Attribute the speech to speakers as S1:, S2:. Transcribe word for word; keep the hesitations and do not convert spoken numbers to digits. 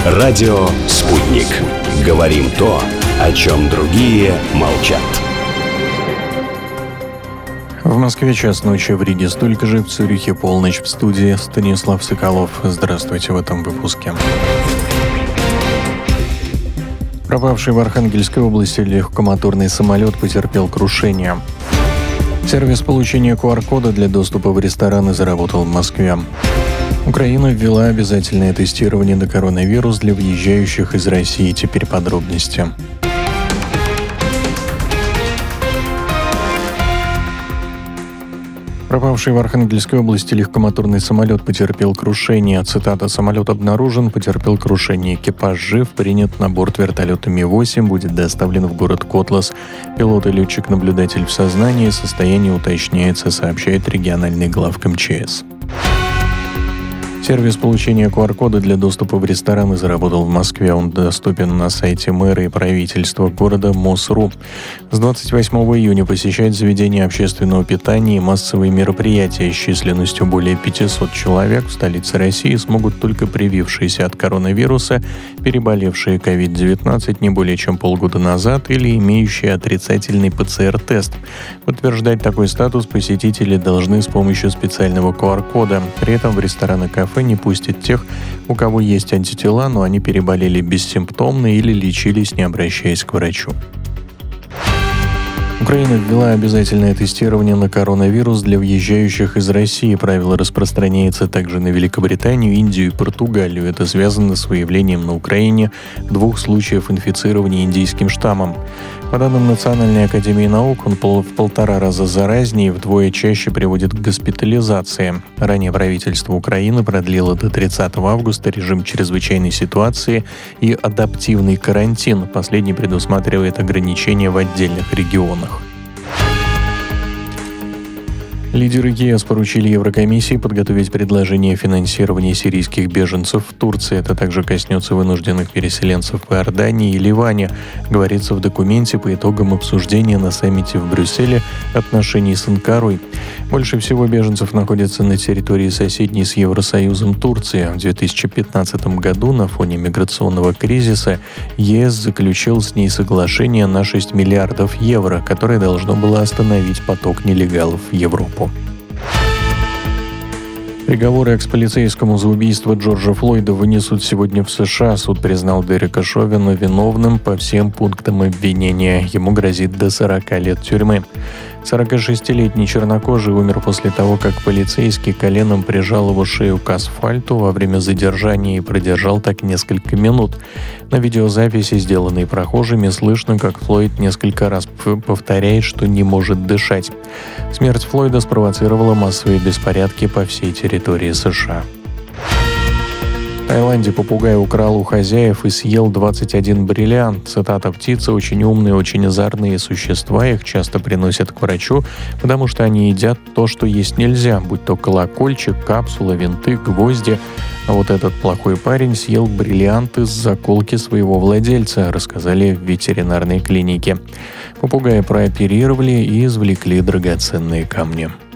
S1: Радио «Спутник». Говорим то, о чем другие молчат.
S2: В Москве час ночи, в Риге столько же, в Цюрихе полночь. В студии Станислав Соколов. Здравствуйте в этом выпуске. Пропавший в Архангельской области легкомоторный самолет потерпел крушение. Сервис получения ку ар-кода для доступа в рестораны заработал в Москве. Украина ввела обязательное тестирование на коронавирус для въезжающих из России. Теперь подробности. Пропавший в Архангельской области легкомоторный самолет потерпел крушение. Цитата: «Самолет обнаружен, потерпел крушение. Экипаж жив, принят на борт вертолета Ми восемь, будет доставлен в город Котлас. Пилот и летчик-наблюдатель в сознании, состояние уточняется», сообщает региональный главк эм че эс. Сервис получения ку ар-кода для доступа в рестораны заработал в Москве. Он доступен на сайте мэра и правительства города мос точка ру. С двадцать восьмого июня посещать заведения общественного питания и массовые мероприятия с численностью более пятисот человек в столице России смогут только привившиеся от коронавируса, переболевшие ковид девятнадцать не более чем полгода назад или имеющие отрицательный пэ цэ эр-тест. Подтверждать такой статус посетители должны с помощью специального ку ар-кода. При этом в рестораны и кафе не пустят тех, у кого есть антитела, но они переболели бессимптомно или лечились, не обращаясь к врачу. Украина ввела обязательное тестирование на коронавирус для въезжающих из России. Правило распространяется также на Великобританию, Индию и Португалию. Это связано с выявлением на Украине двух случаев инфицирования индийским штаммом. По данным Национальной академии наук, он пол- в полтора раза заразнее и вдвое чаще приводит к госпитализации. Ранее правительство Украины продлило до тридцатого августа режим чрезвычайной ситуации и адаптивный карантин. Последний предусматривает ограничения в отдельных регионах. Лидеры ЕС поручили Еврокомиссии подготовить предложение о финансировании сирийских беженцев в Турции. Это также коснется вынужденных переселенцев в Иордании и Ливане, говорится в документе по итогам обсуждения на саммите в Брюсселе отношений с Анкарой. Больше всего беженцев находится на территории соседней с Евросоюзом Турции. В две тысячи пятнадцатом году на фоне миграционного кризиса ЕС заключил с ней соглашение на шесть миллиардов евро, которое должно было остановить поток нелегалов в Европу. Приговоры экс-полицейскому за убийство Джорджа Флойда вынесут сегодня в США. Суд признал Дерека Шовена виновным по всем пунктам обвинения. Ему грозит до сорока лет тюрьмы. сорокашестилетний чернокожий умер после того, как полицейский коленом прижал его шею к асфальту во время задержания и продержал так несколько минут. На видеозаписи, сделанной прохожими, слышно, как Флойд несколько раз повторяет, что не может дышать. Смерть Флойда спровоцировала массовые беспорядки по всей территории США. В Таиланде попугай украл у хозяев и съел двадцать один бриллиант. Цитата: «Птицы очень умные, очень озорные существа, их часто приносят к врачу, потому что они едят то, что есть нельзя, будь то колокольчик, капсула, винты, гвозди. А вот этот плохой парень съел бриллиант из заколки своего владельца», рассказали в ветеринарной клинике. Попугая прооперировали и извлекли драгоценные камни.